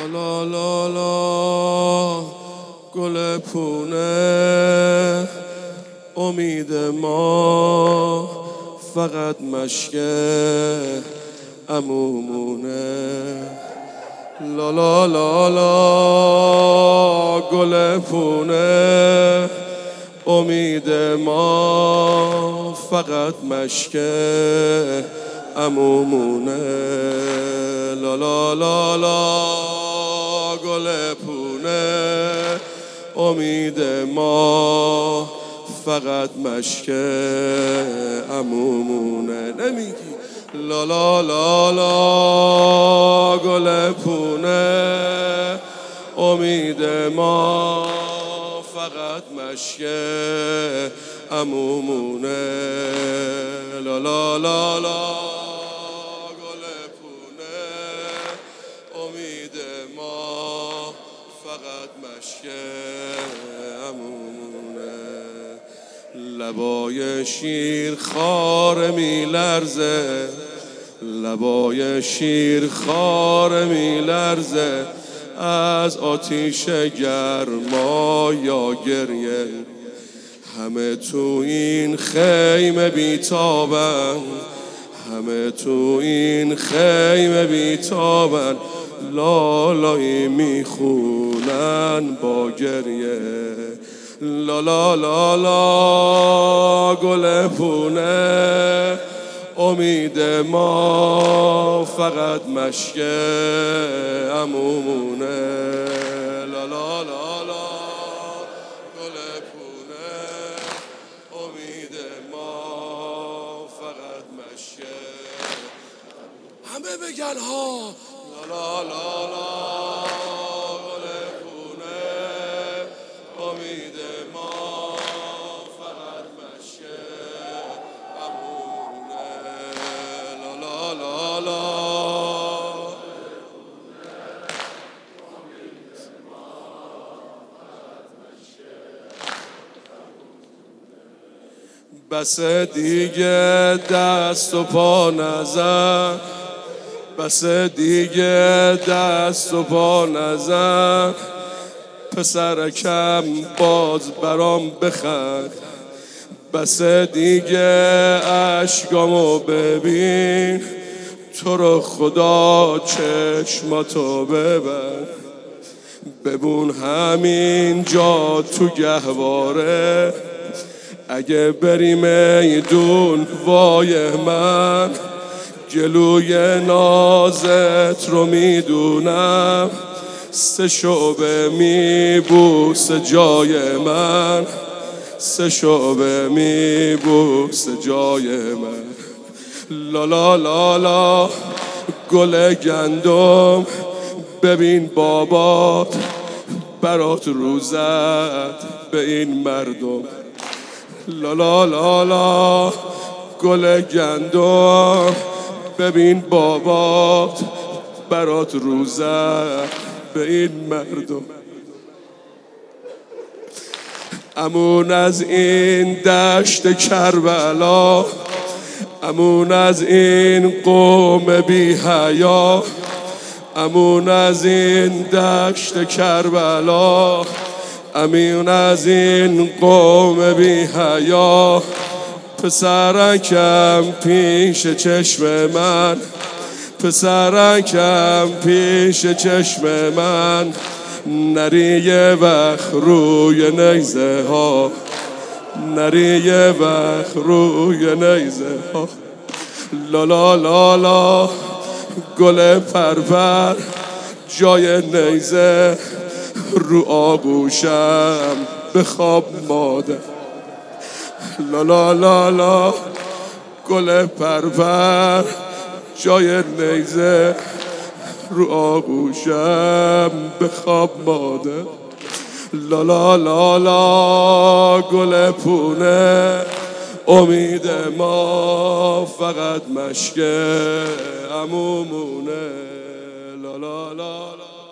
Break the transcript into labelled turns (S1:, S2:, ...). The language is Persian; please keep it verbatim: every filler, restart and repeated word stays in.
S1: لا لا لا لا گل پونه امید ما فقط مشک عمومونه. لا لا لا لا گل پونه امید ما فقط مشک عمومونه. لا لا لا لا گل پونه امید ما فقط مشک عمومونه. نمیگی لا لا لا لا گل پونه امید ما فقط مشک عمومونه. لا لا لا لا گل پونه امید ما فقط مشک عمومونه. لبای شیر خار می لرزه، لبای شیر خار می لرزه از آتیش گرما یا گریه. همه تو این خیمه بیتابن، همه تو این خیمه بیتابن، لالایی میخونن با گریه. لا لا لا لا گل پونه امید ما فقط مشک عمومونه. لا لا لا لا گل پونه امید ما فقط مشک. همه بگن ها لا لا لا لا گل پونه امید ما فقط مشک عمومونه. لا لا لا بس دیگه دست و پا نزن، بس دیگه دست و پا نزن، پسرکم باز برام بخند. بس دیگه اشکامو ببین، تو رو خدا چشماتو ببند. ببون همین جا تو گهواره، اگه بری میدون وای من، گلوی نازت رو میدونم، سه شعبه میبوس جای من، سه شعبه میبوس جای من. لا لا لا لا گل گندم ببین بابات برات روزد به این مردم. لا لا لا لا گل گندم ببین بابات برات روزد به این مردم. امون از این دشت کربلا، امون از این قوم بی حیا، امون از این دشت کربلا، امون از این قوم بی حیا. پسرکم پیش چشم من، پسرکم پیش چشم من، نری یه وقت روی نیزه ها، نری یه وقت روی نیزه ها. لا لا لا لا گل پرپر جای نیزه رو آغوشم بخواب مادر. لا لا لا لا گل پرپر جای نیزه رو آغوشم بخواب مادر. لا لا لا لا گل پونه امید ما فقط مشک عمومونه. لا لا لا لا